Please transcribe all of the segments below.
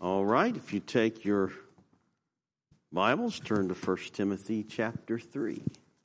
All right, if you take your Bibles, turn to 1 Timothy chapter 3.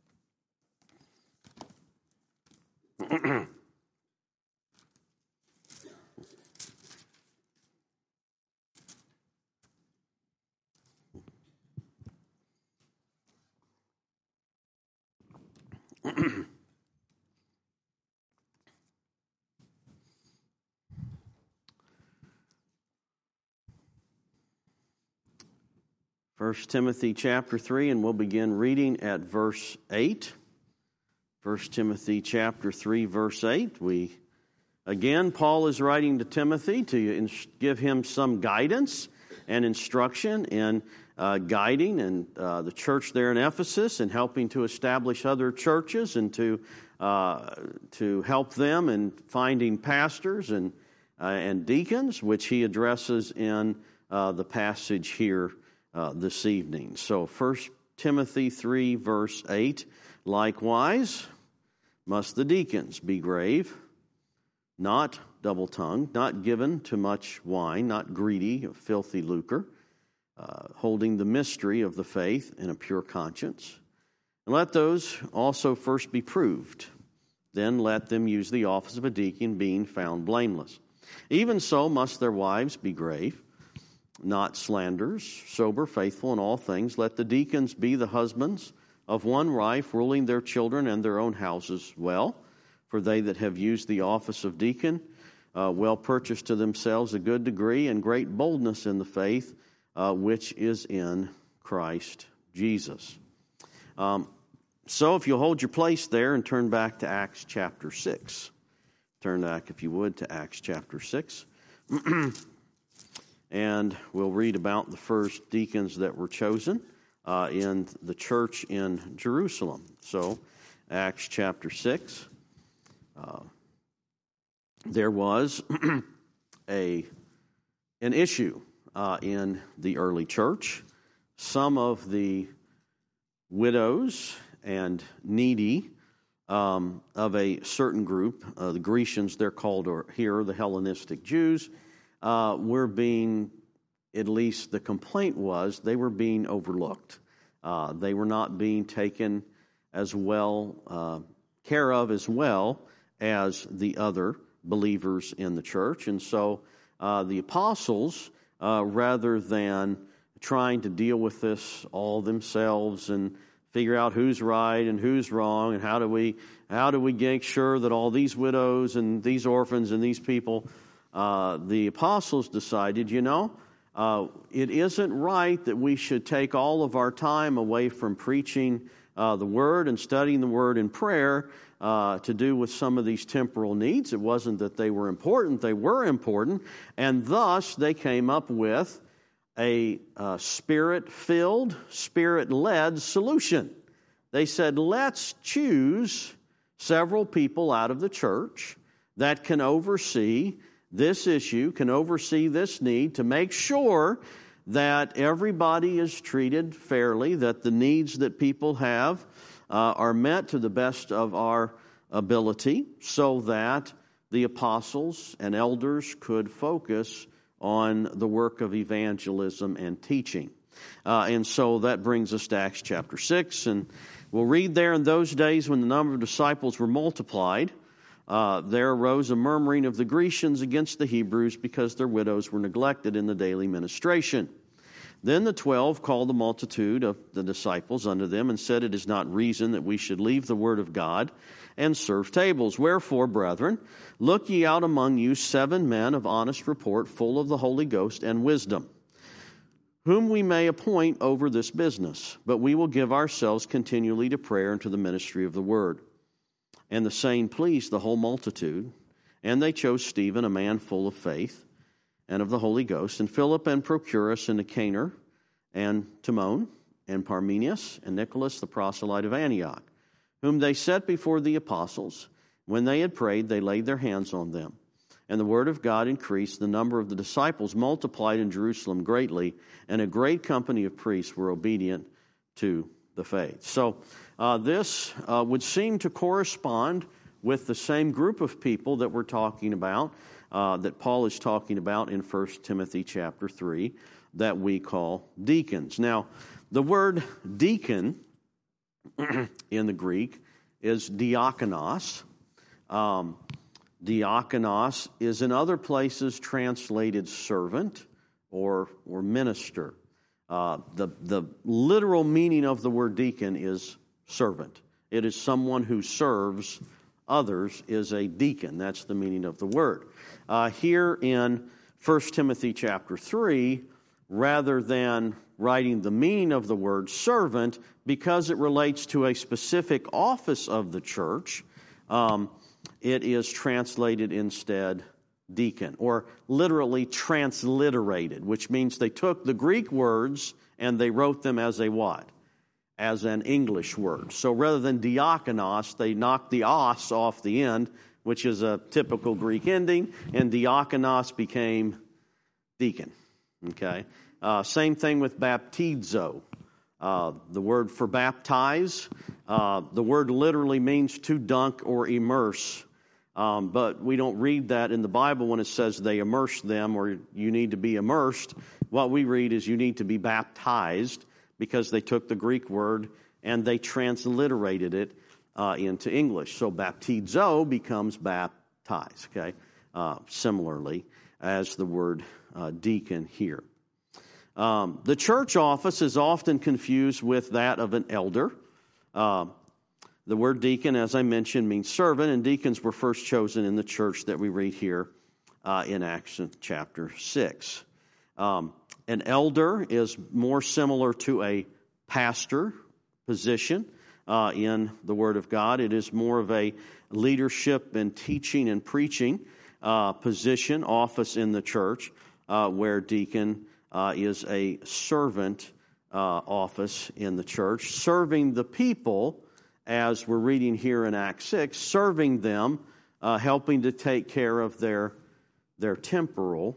First Timothy chapter 3, and we'll begin reading at verse 8. 1 Timothy chapter 3, verse 8. Paul is writing to Timothy to give him some guidance and instruction in guiding and the church there in Ephesus and helping to establish other churches and to help them in finding pastors and deacons, which he addresses in the passage here this evening. So 1 Timothy 3, verse 8, likewise must the deacons be grave, not double-tongued, not given to much wine, not greedy of filthy lucre, holding the mystery of the faith in a pure conscience. And let those also first be proved. Then let them use the office of a deacon, being found blameless. Even so must their wives be grave, not slanderers, sober, faithful in all things. Let the deacons be the husbands of one wife, ruling their children and their own houses well. For they that have used the office of deacon well purchased to themselves a good degree and great boldness in the faith which is in Christ Jesus. So if you'll hold your place there and turn back to Acts chapter 6. Turn back, if you would, to Acts chapter 6. And we'll read about the first deacons that were chosen in the church in Jerusalem. So, Acts chapter 6. There was an issue in the early church. Some of the widows and needy of a certain group, the Grecians, they're called here the Hellenistic Jews, were being, at least the complaint was, they were being overlooked. They were not being taken as well, care of as well as the other believers in the church. And so the apostles, rather than trying to deal with this all themselves and figure out who's right and who's wrong and how do we make sure that all these widows and these orphans and these people, the apostles decided, it isn't right that we should take all of our time away from preaching the Word and studying the Word in prayer to do with some of these temporal needs. It wasn't that they were important. They were important. And thus, they came up with a Spirit-filled, Spirit-led solution. They said, let's choose several people out of the church that can oversee this issue, can oversee this need to make sure that everybody is treated fairly, that the needs that people have are met to the best of our ability, so that the apostles and elders could focus on the work of evangelism and teaching. And so that brings us to Acts chapter 6, and we'll read there, in those days when the number of disciples were multiplied, there arose a murmuring of the Grecians against the Hebrews because their widows were neglected in the daily ministration. Then the 12 called the multitude of the disciples unto them and said, it is not reason that we should leave the word of God and serve tables. Wherefore, brethren, look ye out among you 7 men of honest report, full of the Holy Ghost and wisdom, whom we may appoint over this business. But we will give ourselves continually to prayer and to the ministry of the word. And the saying pleased the whole multitude. And they chose Stephen, a man full of faith and of the Holy Ghost, and Philip and Prochorus and Nicanor, and Timon, and Parmenas, and Nicholas, the proselyte of Antioch, whom they set before the apostles. When they had prayed, they laid their hands on them. And the word of God increased, the number of the disciples multiplied in Jerusalem greatly, and a great company of priests were obedient to the faith. So this would seem to correspond with the same group of people that we're talking about that Paul is talking about in 1 Timothy chapter 3 that we call deacons. Now, the word deacon in the Greek is diakonos. Diakonos is in other places translated servant or minister. The literal meaning of the word deacon is servant. It is someone who serves others, is a deacon. That's the meaning of the word. Here in 1 Timothy chapter 3, rather than writing the meaning of the word servant, because it relates to a specific office of the church, it is translated instead deacon, or literally transliterated, which means they took the Greek words and they wrote them as a what? As an English word. So rather than diakonos, they knocked the os off the end, which is a typical Greek ending, and diakonos became deacon. Okay? Same thing with baptizo. The word for baptize, the word literally means to dunk or immerse. But we don't read that in the Bible when it says they immerse them or you need to be immersed. What we read is you need to be baptized, because they took the Greek word and they transliterated it into English. So baptizo becomes baptize, okay? Similarly as the word deacon here. The church office is often confused with that of an elder. The word deacon, as I mentioned, means servant, and deacons were first chosen in the church that we read here in Acts chapter 6. An elder is more similar to a pastor position in the Word of God. It is more of a leadership and teaching and preaching position, office in the church, where deacon is a servant office in the church, serving the people, as we're reading here in Acts 6, serving them, helping to take care of their temporal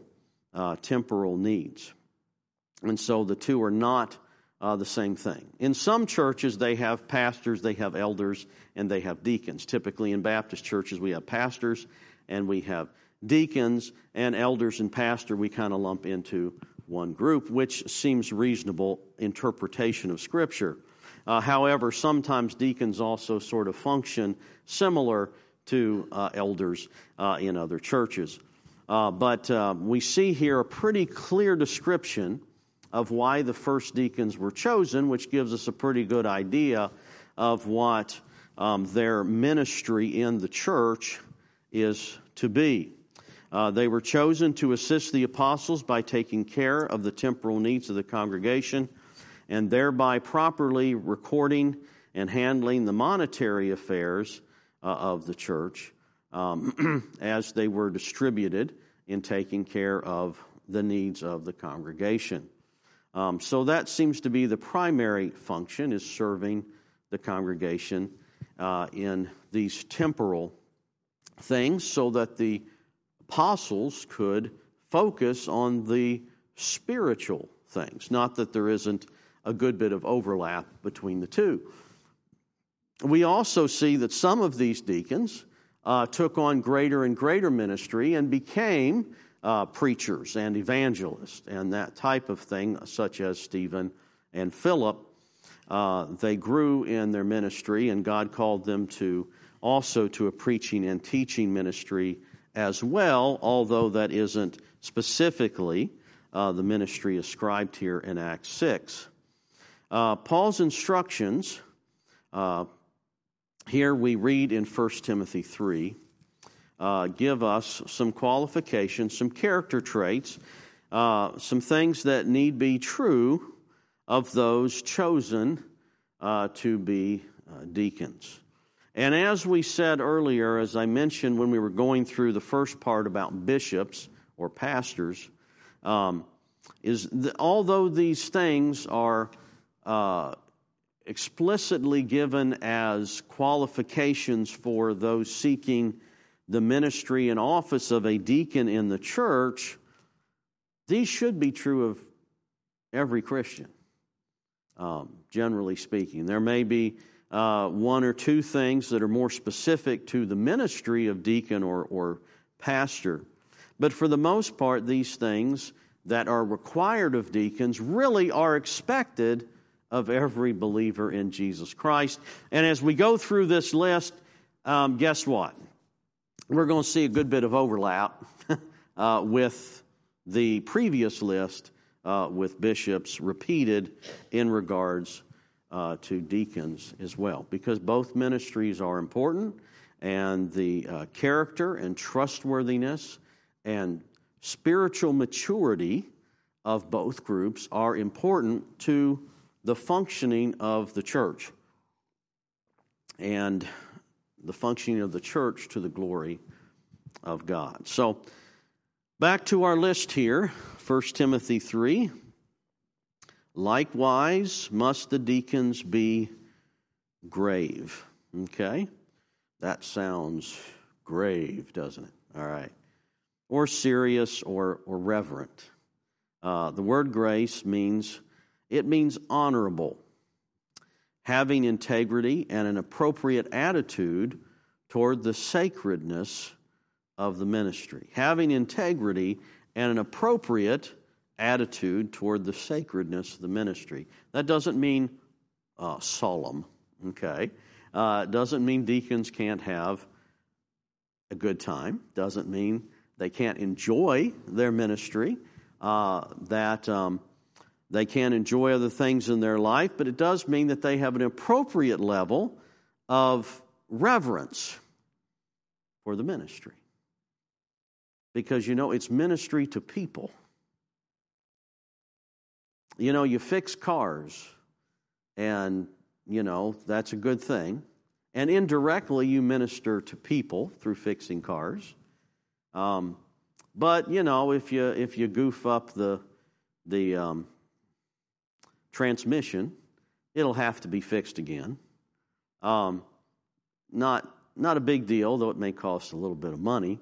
needs. And so the two are not the same thing. In some churches, they have pastors, they have elders, and they have deacons. Typically in Baptist churches, we have pastors and we have deacons, and elders and pastor we kind of lump into one group, which seems reasonable interpretation of Scripture. However, sometimes deacons also sort of function similar to elders in other churches. But we see here a pretty clear description of why the first deacons were chosen, which gives us a pretty good idea of what their ministry in the church is to be. They were chosen to assist the apostles by taking care of the temporal needs of the congregation and thereby properly recording and handling the monetary affairs of the church as they were distributed in taking care of the needs of the congregation. So that seems to be the primary function, is serving the congregation in these temporal things so that the apostles could focus on the spiritual things. Not that there isn't a good bit of overlap between the two. We also see that some of these deacons took on greater and greater ministry and became preachers and evangelists and that type of thing, such as Stephen and Philip. They grew in their ministry, and God called them also to a preaching and teaching ministry as well, although that isn't specifically the ministry ascribed here in Acts 6. Paul's instructions, here we read in 1 Timothy 3, give us some qualifications, some character traits, some things that need be true of those chosen to be deacons. And as we said earlier, as I mentioned when we were going through the first part about bishops or pastors, although these things are explicitly given as qualifications for those seeking the ministry and office of a deacon in the church, these should be true of every Christian, generally speaking. There may be one or two things that are more specific to the ministry of deacon or pastor, But for the most part, these things that are required of deacons really are expected of every believer in Jesus Christ. And as we go through this list, guess what? We're going to see a good bit of overlap with the previous list with bishops repeated in regards to deacons as well, because both ministries are important, and the character and trustworthiness and spiritual maturity of both groups are important to the functioning of the church and the functioning of the church to the glory of God. So, back to our list here, 1 Timothy 3. Likewise must the deacons be grave. Okay? That sounds grave, doesn't it? All right. Or serious or reverent. The word grace means honorable, having integrity and an appropriate attitude toward the sacredness of the ministry. Having integrity and an appropriate attitude toward the sacredness of the ministry. That doesn't mean solemn, okay? It doesn't mean deacons can't have a good time. Doesn't mean they can't enjoy their ministry, that they can't enjoy other things in their life, but it does mean that they have an appropriate level of reverence for the ministry. Because, it's ministry to people. You fix cars, and, that's a good thing. And indirectly, you minister to people through fixing cars. But, if you goof up the transmission, it'll have to be fixed again. Not a big deal, though it may cost a little bit of money.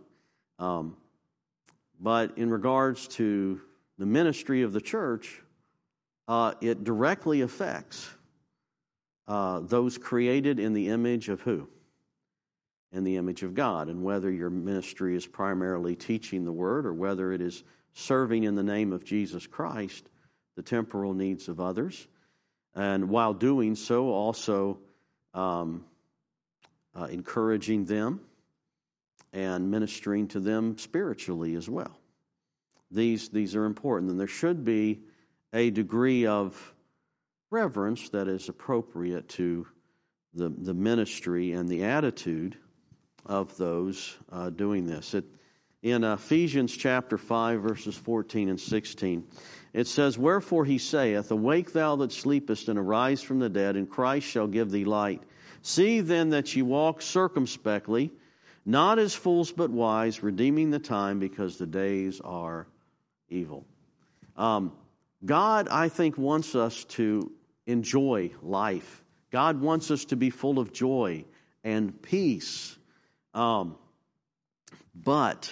But in regards to the ministry of the church, it directly affects those created in the image of who? In the image of God. And whether your ministry is primarily teaching the Word or whether it is serving in the name of Jesus Christ, the temporal needs of others, and while doing so, also encouraging them and ministering to them spiritually as well. These are important, and there should be a degree of reverence that is appropriate to the ministry and the attitude of those doing this. In Ephesians chapter 5, verses 14 and 16, it says, "Wherefore he saith, Awake thou that sleepest, and arise from the dead, and Christ shall give thee light. See then that ye walk circumspectly, not as fools but wise, redeeming the time, because the days are evil." God, I think, wants us to enjoy life. God wants us to be full of joy and peace. But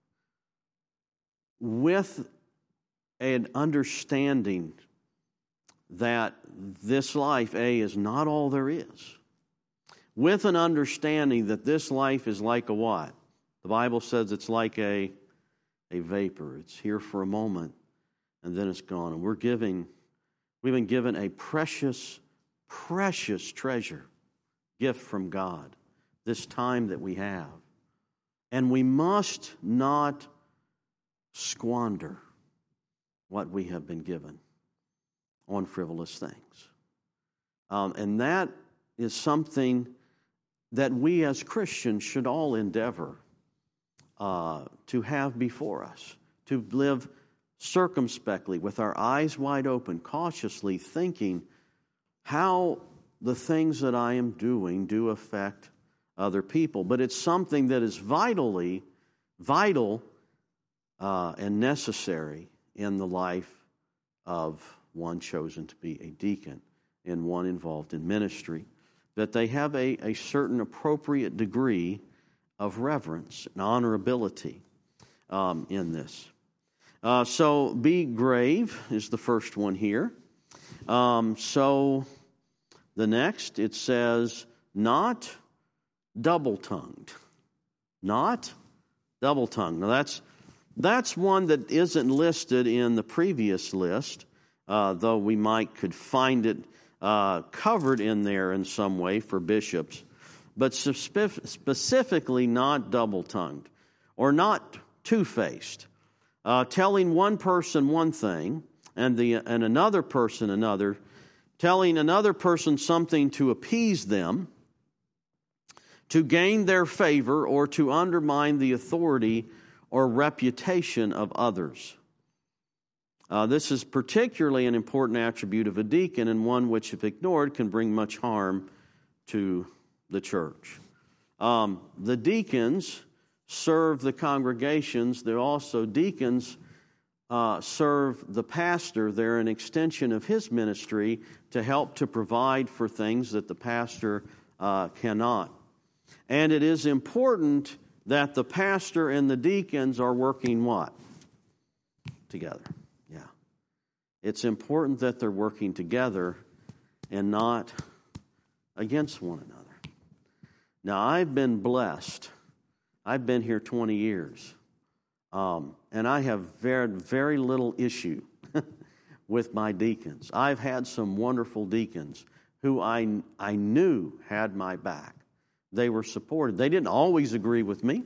with an understanding that this life, is not all there is. With an understanding that this life is like a what? The Bible says it's like a vapor. It's here for a moment, and then it's gone. And we've been given a precious, precious treasure, gift from God, this time that we have. And we must not squander what we have been given on frivolous things. And that is something that we as Christians should all endeavor to have before us, to live circumspectly with our eyes wide open, cautiously thinking how the things that I am doing do affect other people. But it's something that is vital and necessary in the life of one chosen to be a deacon and one involved in ministry, that they have a certain appropriate degree of reverence and honorability in this. So be grave is the first one here. So the next, it says, not double-tongued. Not double-tongued. Now That's one that isn't listed in the previous list, though we could find it covered in there in some way for bishops, but specifically not double-tongued or not two-faced. Telling one person one thing and another person another, telling another person something to appease them, to gain their favor, or to undermine the authority or reputation of others. This is particularly an important attribute of a deacon, and one which, if ignored, can bring much harm to the church. The deacons serve the congregations. They're also deacons serve the pastor. They're an extension of his ministry to help to provide for things that the pastor cannot. And it is important that the pastor and the deacons are working what? Together. Yeah. It's important that they're working together and not against one another. Now, I've been blessed. I've been here 20 years. And I have very, very little issue with my deacons. I've had some wonderful deacons who I knew had my back. They were supported. They didn't always agree with me.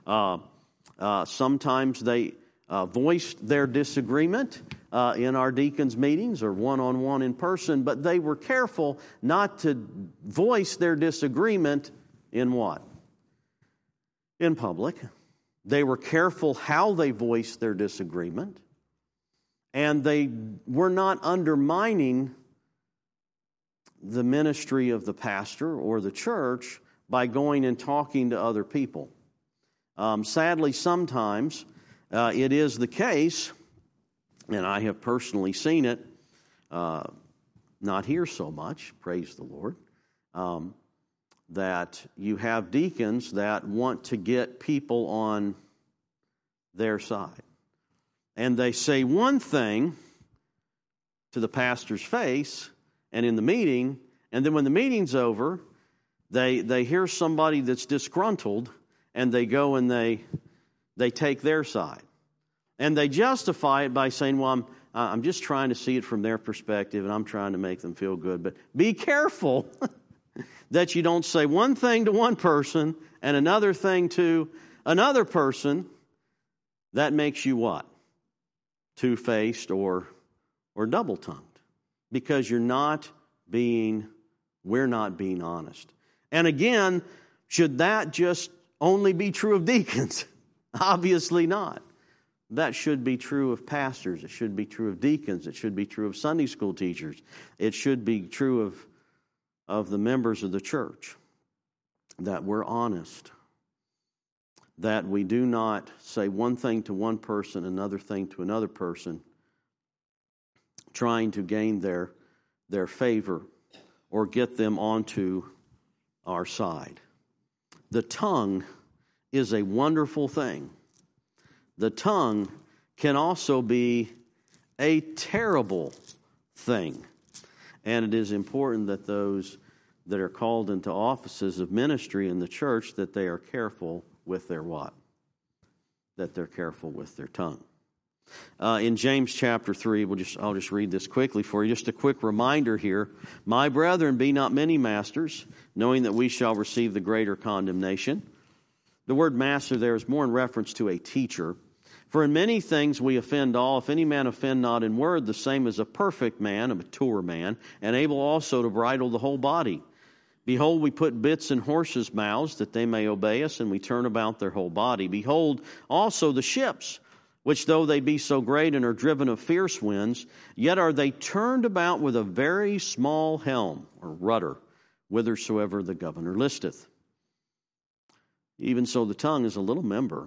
Sometimes they voiced their disagreement in our deacons' meetings or one-on-one in person, but they were careful not to voice their disagreement in what? In public. They were careful how they voiced their disagreement, and they were not undermining the ministry of the pastor or the church by going and talking to other people. Sadly, sometimes it is the case, and I have personally seen it, not here so much, praise the Lord, that you have deacons that want to get people on their side. And they say one thing to the pastor's face and in the meeting, and then when the meeting's over, they hear somebody that's disgruntled, and they go and they take their side. And they justify it by saying, well, I'm just trying to see it from their perspective, and I'm trying to make them feel good. But be careful that you don't say one thing to one person and another thing to another person. That makes you what? Two-faced or double-tongued. Because we're not being honest. And again, should that just only be true of deacons? Obviously not. That should be true of pastors. It should be true of deacons. It should be true of Sunday school teachers. It should be true of the members of the church. That we're honest. That we do not say one thing to one person, another thing to another person, trying to gain their favor or get them onto our side. The tongue is a wonderful thing. The tongue can also be a terrible thing. And it is important that those that are called into offices of ministry in the church, that they are careful with their what? That they're careful with their tongue. In James chapter 3, I'll just read this quickly for you. Just a quick reminder here. My brethren, be not many masters, knowing that we shall receive the greater condemnation. The word master there is more in reference to a teacher. For in many things we offend all. If any man offend not in word, the same is a perfect man, a mature man, and able also to bridle the whole body. Behold, we put bits in horses' mouths, that they may obey us, and we turn about their whole body. Behold, also the ships, which though they be so great and are driven of fierce winds, yet are they turned about with a very small helm, or rudder, whithersoever the governor listeth. Even so the tongue is a little member,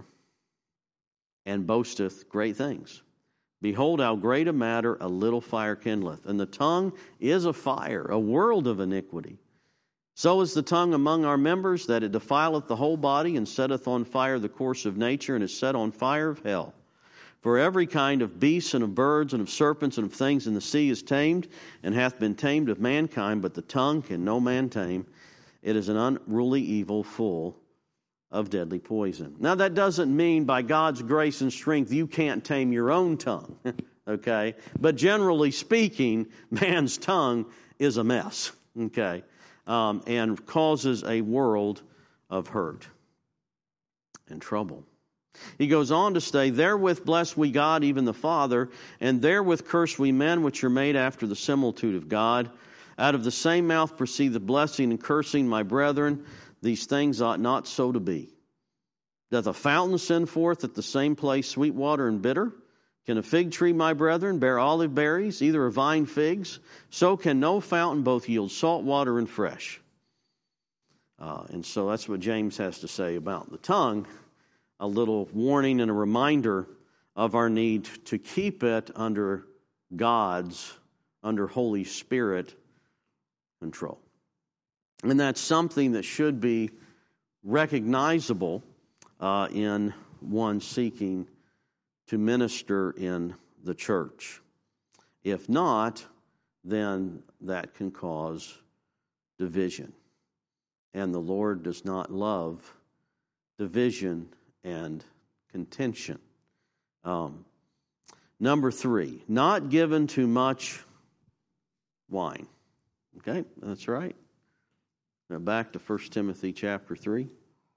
and boasteth great things. Behold, how great a matter a little fire kindleth. And the tongue is a fire, a world of iniquity. So is the tongue among our members, that it defileth the whole body, and setteth on fire the course of nature, and is set on fire of hell. For every kind of beasts and of birds and of serpents and of things in the sea is tamed, and hath been tamed of mankind, but the tongue can no man tame. It is an unruly evil full of deadly poison. Now, that doesn't mean by God's grace and strength you can't tame your own tongue, okay? But generally speaking, man's tongue is a mess, okay, and causes a world of hurt and trouble. He goes on to say, therewith bless we God, even the Father, and therewith curse we men which are made after the similitude of God. Out of the same mouth proceed the blessing and cursing, my brethren. These things ought not so to be. Doth a fountain send forth at the same place sweet water and bitter? Can a fig tree, my brethren, bear olive berries, either a vine figs? So can no fountain both yield salt water and fresh. And so that's what James has to say about the tongue. A little warning and a reminder of our need to keep it under Holy Spirit control. And that's something that should be recognizable in one seeking to minister in the church. If not, then that can cause division. And the Lord does not love division and contention. Number 3, not given to much wine. Okay, that's right. Now back to 1 Timothy chapter 3.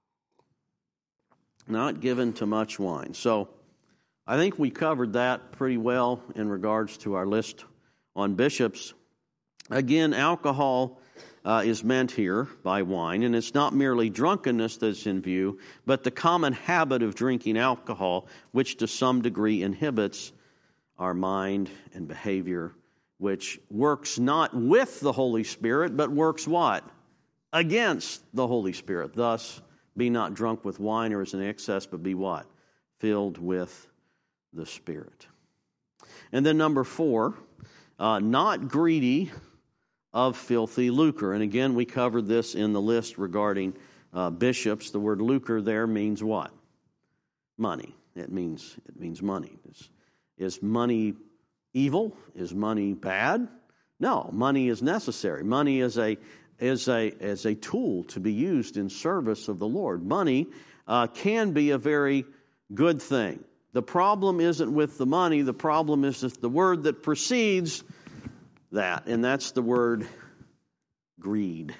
Not given to much wine. So I think we covered that pretty well in regards to our list on bishops. Again, alcohol is meant here by wine, and it's not merely drunkenness that's in view, but the common habit of drinking alcohol, which to some degree inhibits our mind and behavior, which works not with the Holy Spirit, but works what? Against the Holy Spirit. Thus, be not drunk with wine or as an excess, but be what? Filled with the Spirit. And then number 4, not greedy of filthy lucre. And again, we covered this in the list regarding bishops. The word lucre there means what? Money. It means money. Is money evil? Is money bad? No, money is necessary. Money is a tool to be used in service of the Lord. Money can be a very good thing. The problem isn't with the money. The problem is with the word that precedes that, and that's the word greed.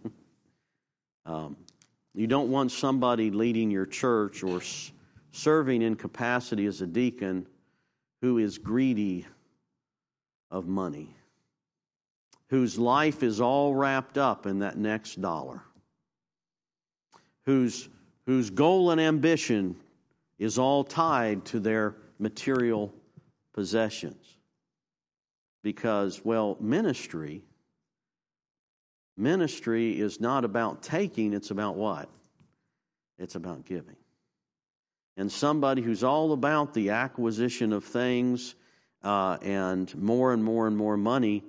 You don't want somebody leading your church or serving in capacity as a deacon who is greedy of money, whose life is all wrapped up in that next dollar, whose goal and ambition is all tied to their material possessions. Because, well, ministry is not about taking, it's about what? It's about giving. And somebody who's all about the acquisition of things and more and more and more money,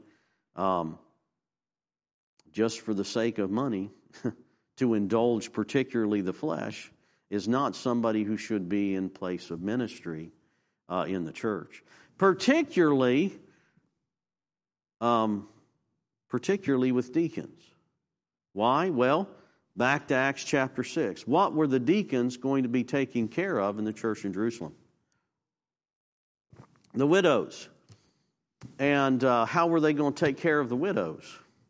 just for the sake of money, to indulge particularly the flesh, is not somebody who should be in place of ministry in the church. Particularly with deacons. Why? Well, back to Acts chapter 6. What were the deacons going to be taking care of in the church in Jerusalem? The widows. And how were they going to take care of the widows?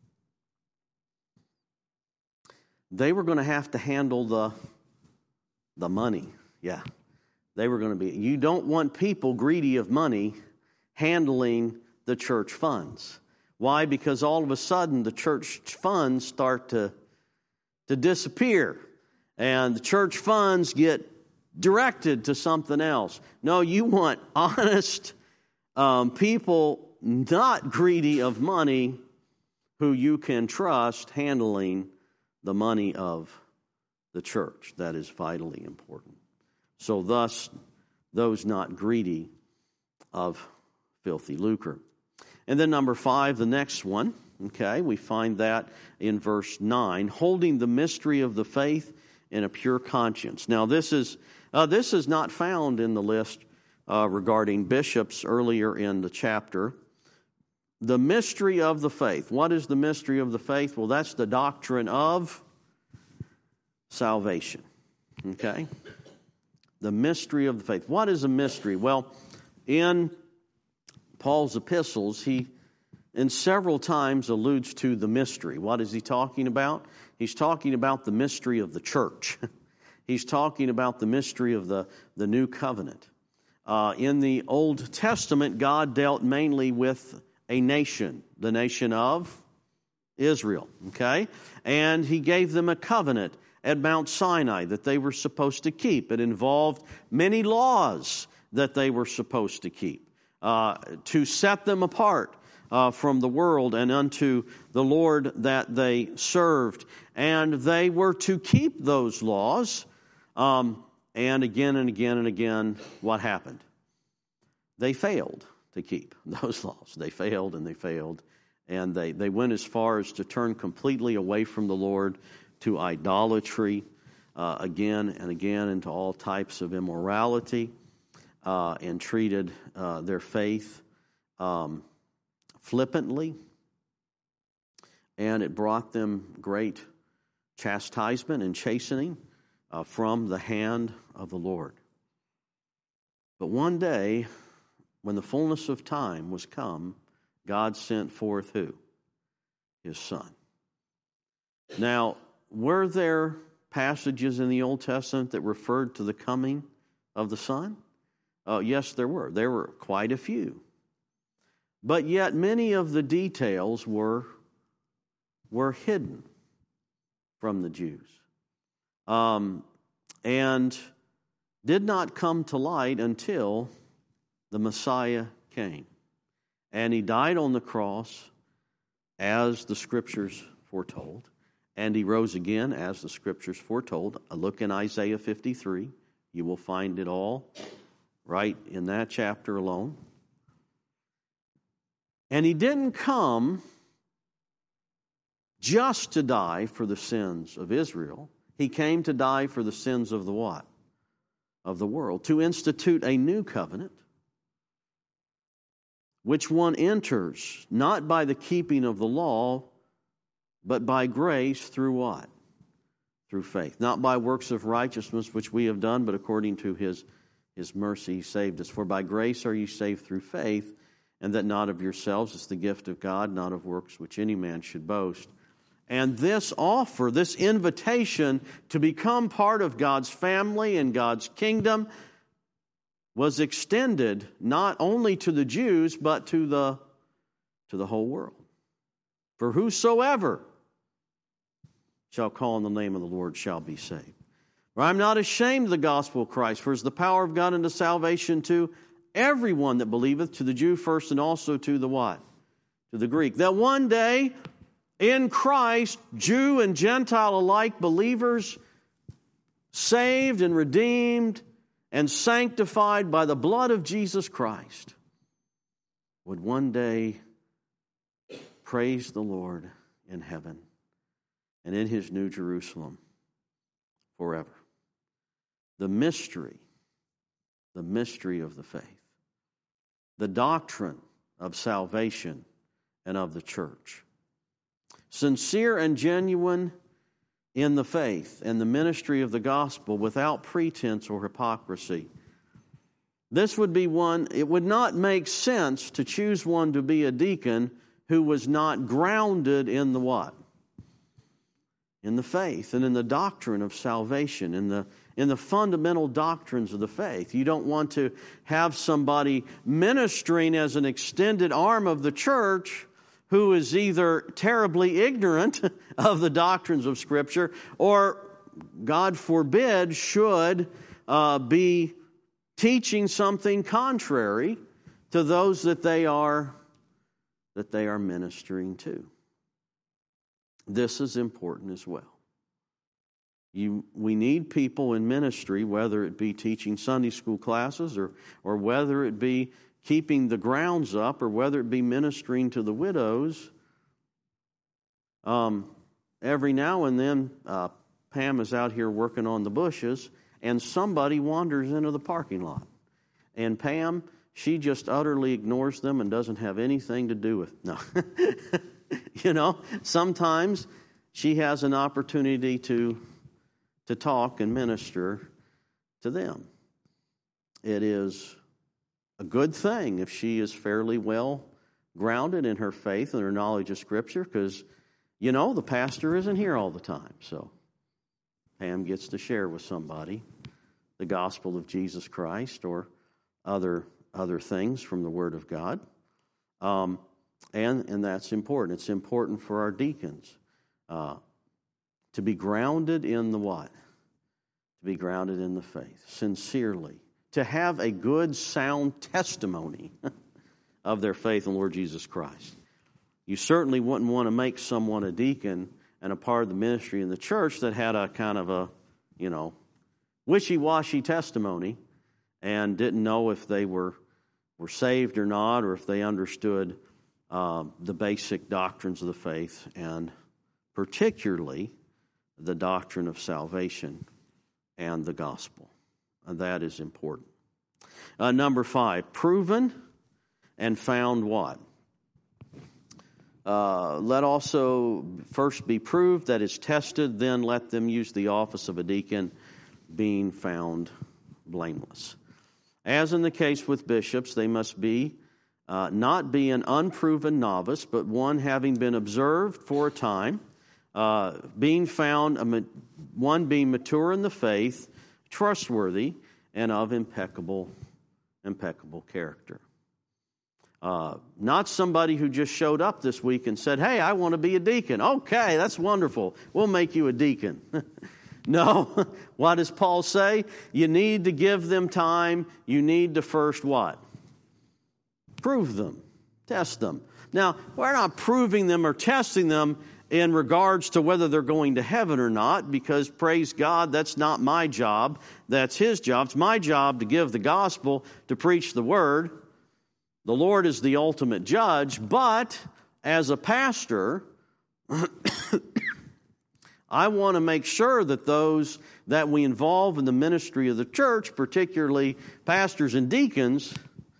They were going to have to handle the money. Yeah. They were going to be. You don't want people greedy of money handling the church funds. Why? Because all of a sudden the church funds start to disappear. And the church funds get directed to something else. No, you want honest people, not greedy of money, who you can trust handling the money of the church. That is vitally important. So thus, those not greedy of filthy lucre. And then number 5, the next one, okay, we find that in verse 9, holding the mystery of the faith in a pure conscience. Now this is not found in the list regarding bishops earlier in the chapter. The mystery of the faith. What is the mystery of the faith? Well, that's the doctrine of salvation. Okay? The mystery of the faith. What is a mystery? Well, in Paul's epistles, he in several times alludes to the mystery. What is he talking about? He's talking about the mystery of the church. He's talking about the mystery of the new covenant. In the Old Testament, God dealt mainly with a nation, the nation of Israel. Okay? And he gave them a covenant at Mount Sinai that they were supposed to keep. It involved many laws that they were supposed to keep to set them apart from the world and unto the Lord that they served. And they were to keep those laws. And again and again and again, what happened? They failed to keep those laws. They failed and they failed. And they went as far as to turn completely away from the Lord to idolatry again and again, into all types of immorality, and treated their faith flippantly. And it brought them great chastisement and chastening from the hand of the Lord. But one day, when the fullness of time was come, God sent forth who? His Son. Now, were there passages in the Old Testament that referred to the coming of the Son? Yes, there were. There were quite a few. But yet many of the details were hidden from the Jews. And did not come to light until the Messiah came. And he died on the cross as the Scriptures foretold. And he rose again as the Scriptures foretold. A look in Isaiah 53. You will find it all right in that chapter alone. And he didn't come just to die for the sins of Israel. He came to die for the sins of the what? Of the world. To institute a new covenant, which one enters not by the keeping of the law, but by grace through what? Through faith. Not by works of righteousness which we have done, but according to His mercy He saved us. For by grace are ye saved through faith, and that not of yourselves, it's the gift of God, not of works which any man should boast. And this offer, this invitation to become part of God's family and God's kingdom was extended not only to the Jews, but to the whole world. For whosoever shall call on the name of the Lord shall be saved. For I am not ashamed of the gospel of Christ, for it is the power of God unto salvation to everyone that believeth, to the Jew first, and also to the what? To the Greek. That one day, in Christ, Jew and Gentile alike, believers, saved and redeemed and sanctified by the blood of Jesus Christ, would one day praise the Lord in heaven and in His new Jerusalem forever. The mystery of the faith, the doctrine of salvation and of the church. Sincere and genuine in the faith and the ministry of the gospel without pretense or hypocrisy. This would be one, it would not make sense to choose one to be a deacon who was not grounded in the what? In the faith and in the doctrine of salvation, in the fundamental doctrines of the faith. You don't want to have somebody ministering as an extended arm of the church who is either terribly ignorant of the doctrines of Scripture or, God forbid, should be teaching something contrary to those that they are ministering to. This is important as well. We need people in ministry, whether it be teaching Sunday school classes or whether it be keeping the grounds up or whether it be ministering to the widows. Every now and then, Pam is out here working on the bushes and somebody wanders into the parking lot. And Pam, she just utterly ignores them and doesn't have anything to do with it. No. Sometimes she has an opportunity to to talk and minister to them. It is a good thing if she is fairly well grounded in her faith and her knowledge of Scripture, because, the pastor isn't here all the time. So Pam gets to share with somebody the gospel of Jesus Christ or other things from the Word of God. And that's important. It's important for our deacons to be grounded in the what? To be grounded in the faith, sincerely. To have a good, sound testimony of their faith in the Lord Jesus Christ. You certainly wouldn't want to make someone a deacon and a part of the ministry in the church that had a kind of a, wishy-washy testimony and didn't know if they were saved or not, or if they understood the basic doctrines of the faith, and particularly the doctrine of salvation and the gospel. And that is important. Number 5, proven and found what? Let also first be proved, that is tested, then let them use the office of a deacon, being found blameless. As in the case with bishops, they must be not be an unproven novice, but one having been observed for a time, being found, one being mature in the faith, trustworthy, and of impeccable character. Not somebody who just showed up this week and said, "Hey, I want to be a deacon." Okay, that's wonderful. We'll make you a deacon. No. What does Paul say? You need to give them time. You need to first what? Prove them. Test them. Now, we're not proving them or testing them in regards to whether they're going to heaven or not, because, praise God, that's not my job. That's His job. It's my job to give the gospel, to preach the word. The Lord is the ultimate judge, but as a pastor, I want to make sure that those that we involve in the ministry of the church, particularly pastors and deacons,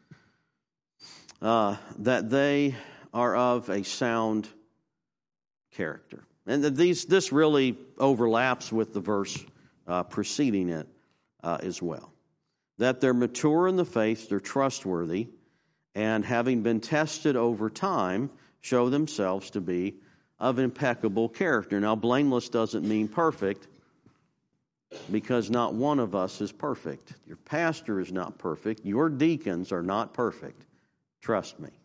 that they are of a sound character. And this really overlaps with the verse preceding it as well. That they're mature in the faith, they're trustworthy, and having been tested over time, show themselves to be of impeccable character. Now, blameless doesn't mean perfect, because not one of us is perfect. Your pastor is not perfect. Your deacons are not perfect. Trust me.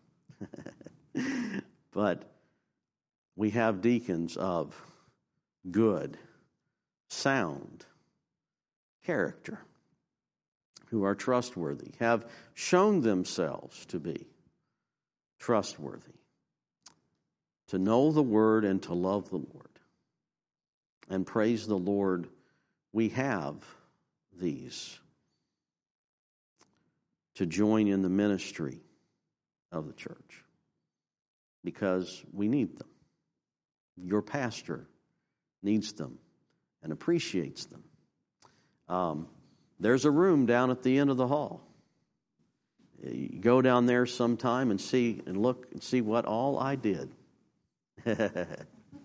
But we have deacons of good, sound character, who are trustworthy, have shown themselves to be trustworthy, to know the Word and to love the Lord. And praise the Lord, we have these to join in the ministry of the church, because we need them. Your pastor needs them and appreciates them. There's a room down at the end of the hall. You go down there sometime and look and see what all I did. What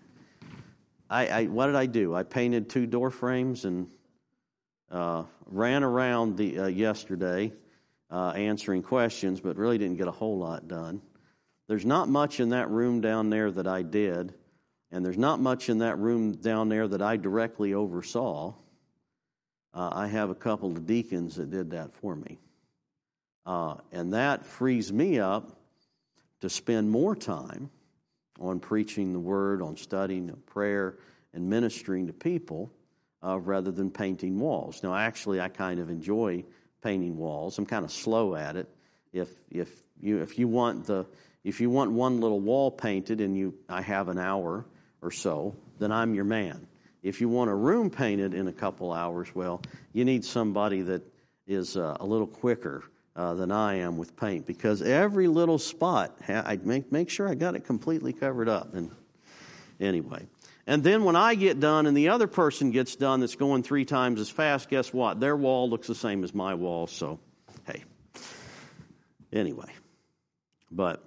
did I do? I painted 2 door frames and ran around yesterday answering questions, but really didn't get a whole lot done. There's not much in that room down there that I did, and there's not much in that room down there that I directly oversaw. I have a couple of deacons that did that for me. And that frees me up to spend more time on preaching the Word, on studying prayer, and ministering to people, rather than painting walls. Now, actually, I kind of enjoy painting walls. I'm kind of slow at it. If you want one little wall painted and I have an hour or so, then I'm your man. If you want a room painted in a couple hours, well, you need somebody that is a little quicker than I am with paint, because every little spot, I make sure I got it completely covered up. And anyway, and then when I get done and the other person gets done that's going 3 times as fast, guess what? Their wall looks the same as my wall. So, hey, anyway, but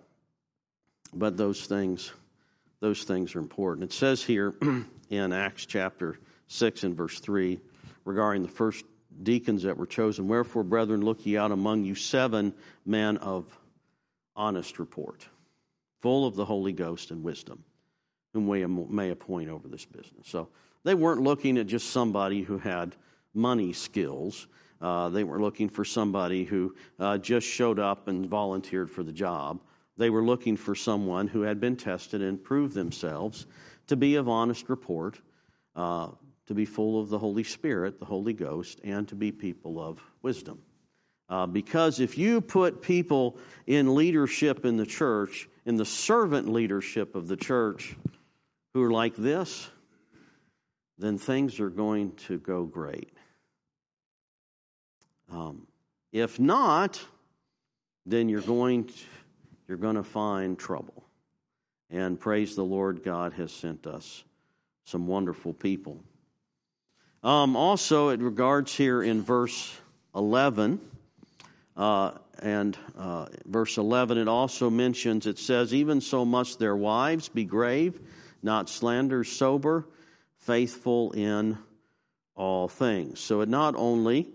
those things are important. It says here in Acts chapter 6 and verse 3 regarding the first deacons that were chosen. Wherefore, brethren, look ye out among you 7 men of honest report, full of the Holy Ghost and wisdom, whom we may appoint over this business. So they weren't looking at just somebody who had money skills. They were looking for somebody who just showed up and volunteered for the job. They were looking for someone who had been tested and proved themselves to be of honest report, to be full of the Holy Spirit, the Holy Ghost, and to be people of wisdom. Because if you put people in leadership in the church, in the servant leadership of the church, who are like this, then things are going to go great. If not, then you're going to find trouble. And praise the Lord, God has sent us some wonderful people. Also, it regards here in verse 11, verse 11, it also mentions, it says, even so must their wives be grave, not slanderers, sober, faithful in all things. So it not only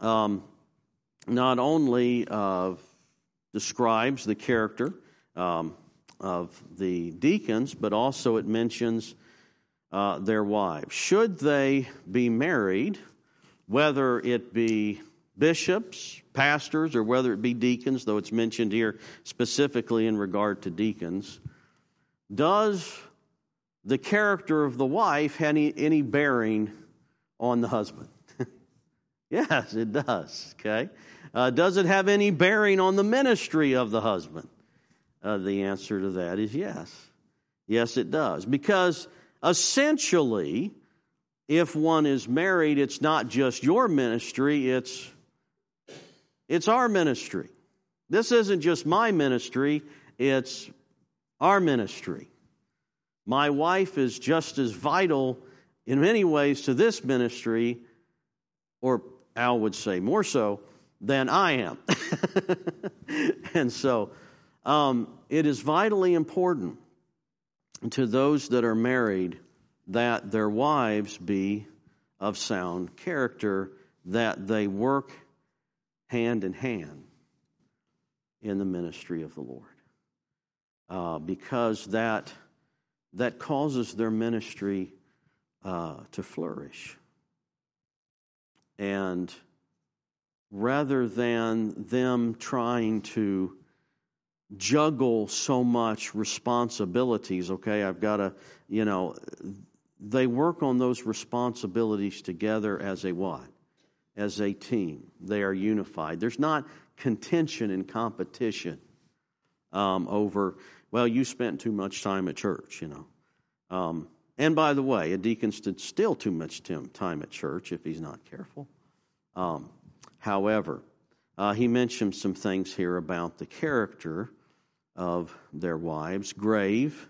describes the character of the deacons, but also it mentions their wives. Should they be married, whether it be bishops, pastors, or whether it be deacons, though it's mentioned here specifically in regard to deacons, does the character of the wife have any bearing on the husband? Yes, it does. Okay. Does it have any bearing on the ministry of the husband? The answer to that is yes. Yes, it does. Because essentially, if one is married, it's not just your ministry, it's our ministry. This isn't just my ministry, it's our ministry. My wife is just as vital in many ways to this ministry, or Al would say more so, than I am. And so it is vitally important to those that are married that their wives be of sound character, that they work hand in hand in the ministry of the Lord. Because that causes their ministry to flourish. And rather than them trying to juggle so much responsibilities, okay, I've got to, they work on those responsibilities together as a what? As a team. They are unified. There's not contention and competition over, well, you spent too much time at church, And by the way, a deacon stood still too much time at church if he's not careful. However, he mentioned some things here about the character of their wives. Grave,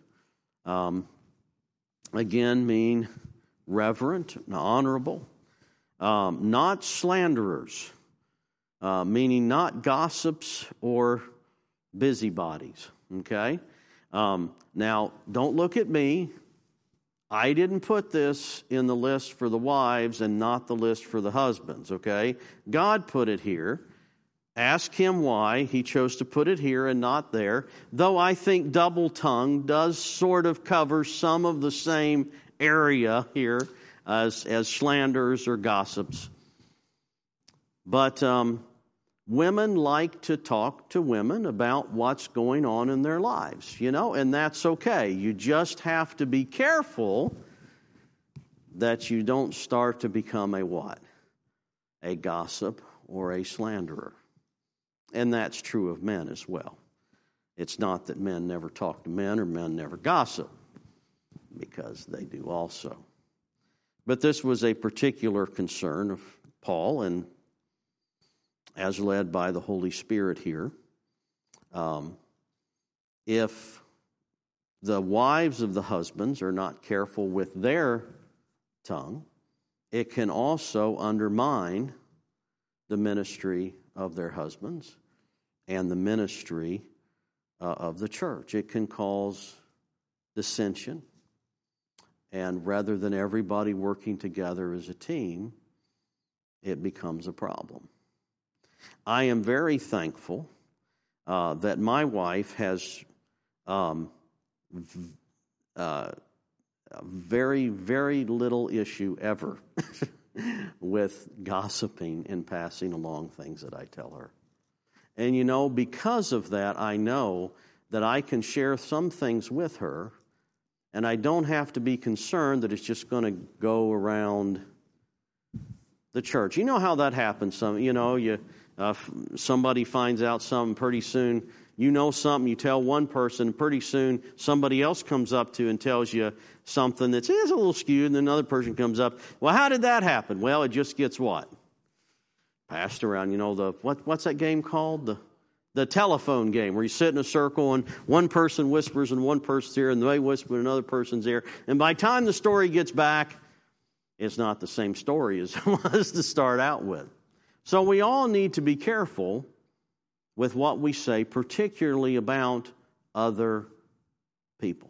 again, mean reverent and honorable. Not slanderers, meaning not gossips or busybodies. Okay? Now, don't look at me. I didn't put this in the list for the wives and not the list for the husbands, okay? God put it here. Ask him why he chose to put it here and not there, though I think double tongue does sort of cover some of the same area here as slanders or gossips. But women like to talk to women about what's going on in their lives, and that's okay. You just have to be careful that you don't start to become a what? A gossip or a slanderer. And that's true of men as well. It's not that men never talk to men or men never gossip, because they do also. But this was a particular concern of Paul, and as led by the Holy Spirit here. If the wives of the husbands are not careful with their tongue, it can also undermine the ministry of their husbands and the ministry of the church. It can cause dissension And rather than everybody working together as a team, it becomes a problem. I am very thankful that my wife has very, very little issue ever with gossiping and passing along things that I tell her. And because of that, I know that I can share some things with her, and I don't have to be concerned that it's just going to go around the church. You know how that happens. Somebody finds out something pretty soon. You know something, you tell one person, pretty soon somebody else comes up to and tells you something that's a little skewed, and then another person comes up. Well, how did that happen? Well, it just gets what? Passed around. What's that game called? The telephone game, where you sit in a circle and one person whispers in one person's ear and they whisper in another person's ear. And by the time the story gets back, it's not the same story as it was to start out with. So we all need to be careful with what we say, particularly about other people.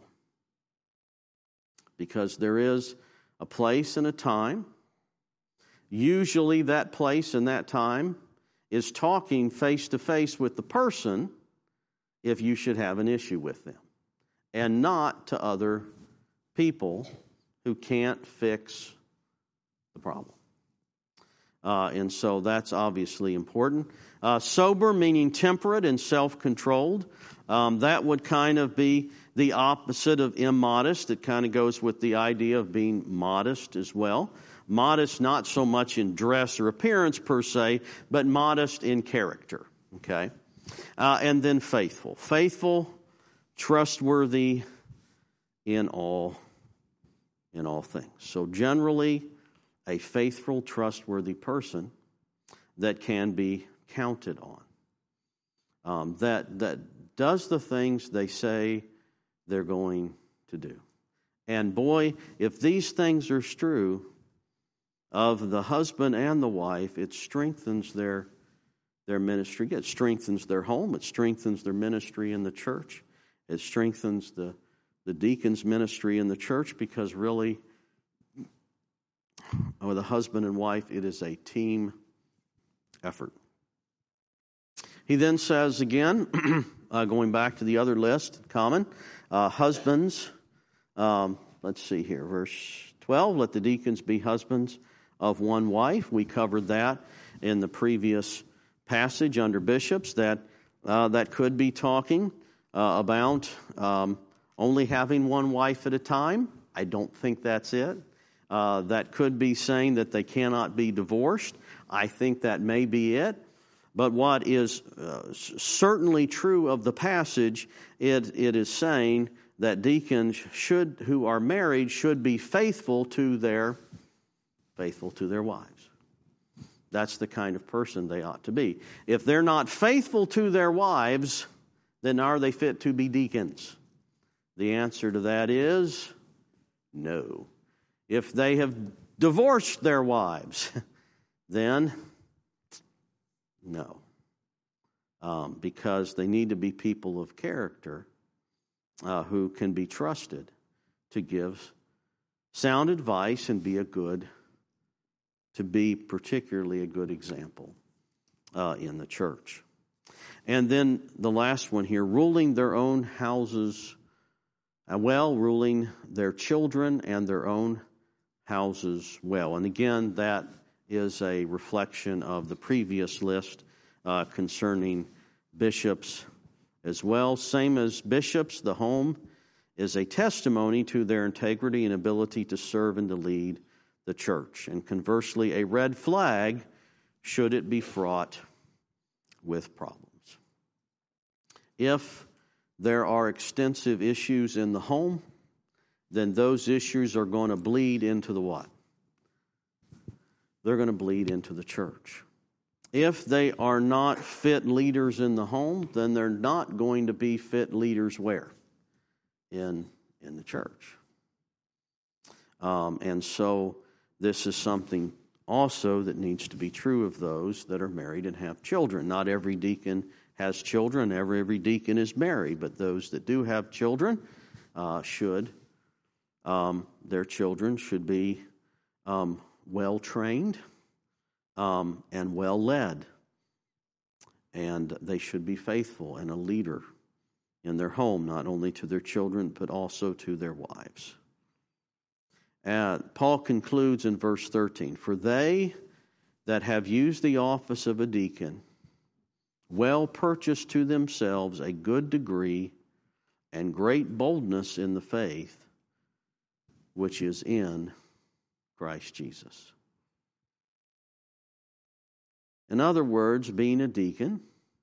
Because there is a place and a time. Usually that place and that time is talking face-to-face with the person if you should have an issue with them, and not to other people who can't fix the problem. And so that's obviously important. Sober, meaning temperate and self-controlled. That would kind of be the opposite of immodest. It kind of goes with the idea of being modest as well. Modest not so much in dress or appearance per se, but modest in character. Okay? And then faithful. Faithful, trustworthy in all things. So generally, a faithful, trustworthy person that can be counted on. That does the things they say they're going to do. And boy, if these things are true of the husband and the wife, it strengthens their ministry. It strengthens their home. It strengthens their ministry in the church. It strengthens the deacon's ministry in the church, because really, with a husband and wife, it is a team effort. He then says again, going back to the other list, common, husbands, let's see here, verse 12, let the deacons be husbands of one wife. We covered that in the previous passage under bishops, that could be talking about only having one wife at a time. I don't think that's it. That could be saying that they cannot be divorced. I think that may be it. But what is certainly true of the passage, it is saying that deacons who are married should be faithful to their wives. That's the kind of person they ought to be. If they're not faithful to their wives, then are they fit to be deacons? The answer to that is no. If they have divorced their wives, then no. Because they need to be people of character who can be trusted to give sound advice and be particularly a good example in the church. And then the last one here, ruling their own houses well, ruling their children and their own houses well. And again, that is a reflection of the previous list concerning bishops as well. Same as bishops, the home is a testimony to their integrity and ability to serve and to lead the church. And conversely, a red flag should it be fraught with problems. If there are extensive issues in the home, then those issues are going to bleed into the what? They're going to bleed into the church. If they are not fit leaders in the home, then they're not going to be fit leaders where? In the church. And so this is something also that needs to be true of those that are married and have children. Not every deacon has children. Every deacon is married, but those that do have children should Their children should be well trained and well led, and they should be faithful and a leader in their home, not only to their children, but also to their wives. Paul concludes in verse 13, "For they that have used the office of a deacon well purchase to themselves a good degree and great boldness in the faith, which is in Christ Jesus." In other words, being a deacon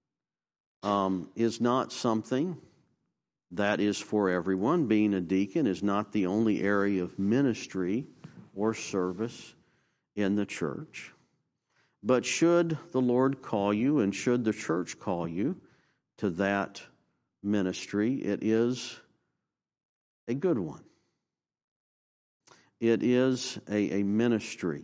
is not something that is for everyone. Being a deacon is not the only area of ministry or service in the church. But should the Lord call you, and should the church call you to that ministry, it is a good one. It is a ministry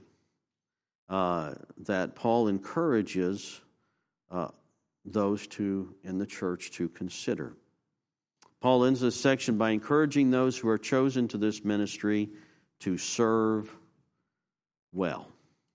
that Paul encourages those in the church to consider. Paul ends this section by encouraging those who are chosen to this ministry to serve well,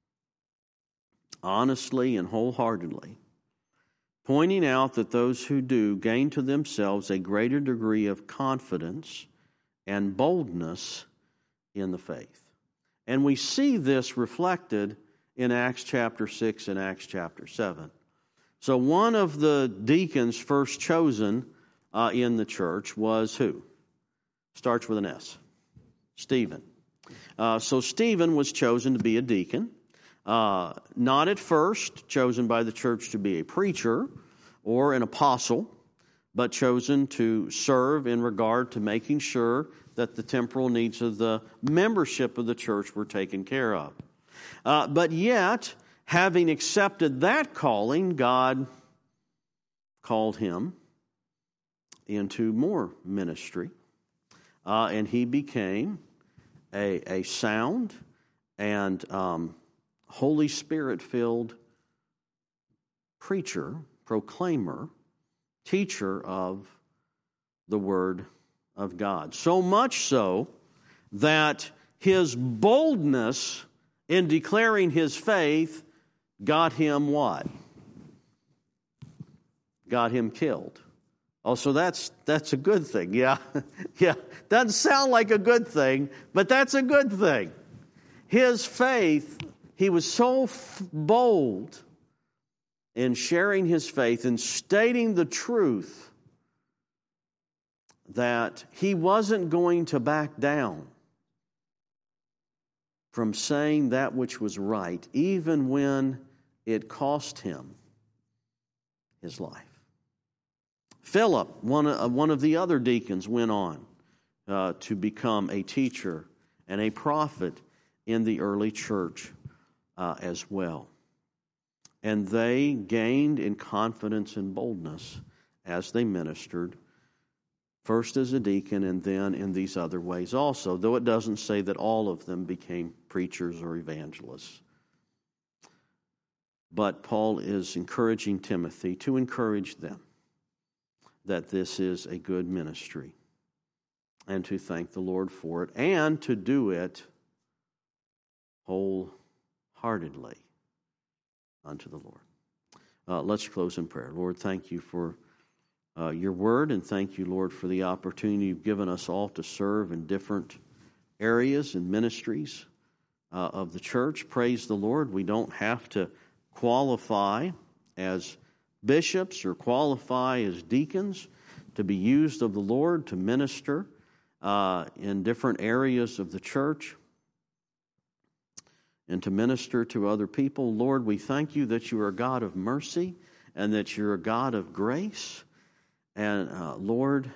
honestly and wholeheartedly, pointing out that those who do gain to themselves a greater degree of confidence and boldness in the faith. And we see this reflected in Acts chapter 6 and Acts chapter 7. So one of the deacons first chosen in the church was who? Starts with an S. Stephen. So Stephen was chosen to be a deacon. Not at first chosen by the church to be a preacher or an apostle, but chosen to serve in regard to making sure that the temporal needs of the membership of the church were taken care of. But yet, having accepted that calling, God called him into more ministry, and he became a sound and Holy Spirit-filled preacher, proclaimer, teacher of the Word of God. So much so that his boldness in declaring his faith got him what? Got him killed. Oh, so that's a good thing. Yeah. Yeah. Doesn't sound like a good thing, but that's a good thing. His faith, he was so bold in sharing his faith and stating the truth that he wasn't going to back down from saying that which was right, even when it cost him his life. Philip, one of the other deacons, went on to become a teacher and a prophet in the early church as well. And they gained in confidence and boldness as they ministered, first as a deacon and then in these other ways also, though it doesn't say that all of them became preachers or evangelists. But Paul is encouraging Timothy to encourage them that this is a good ministry and to thank the Lord for it and to do it wholeheartedly unto the Lord. Let's close in prayer. Lord, thank you for your word, and thank you, Lord, for the opportunity you've given us all to serve in different areas and ministries of the church. Praise the Lord. We don't have to qualify as bishops or qualify as deacons to be used of the Lord to minister in different areas of the church and to minister to other people. Lord, we thank you that you are a God of mercy and that you're a God of grace. And Lord,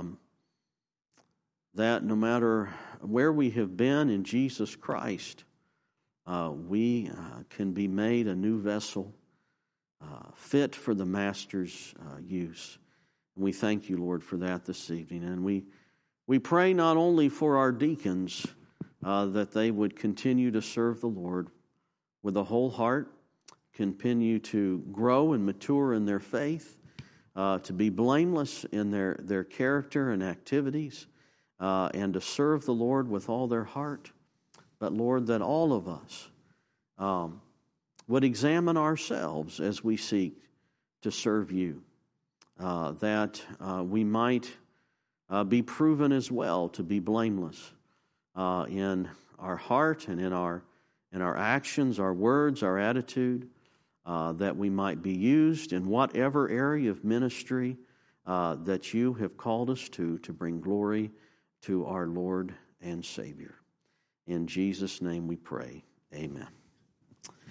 that no matter where we have been in Jesus Christ, we can be made a new vessel, fit for the Master's use. And we thank you, Lord, for that this evening. And we pray not only for our deacons, that they would continue to serve the Lord with a whole heart, continue to grow and mature in their faith, to be blameless in their character and activities, and to serve the Lord with all their heart. But Lord, that all of us would examine ourselves as we seek to serve you, that we might be proven as well to be blameless in our heart and in our actions, our words, our attitude, that we might be used in whatever area of ministry that you have called us to bring glory to our Lord and Savior. In Jesus' name we pray. Amen.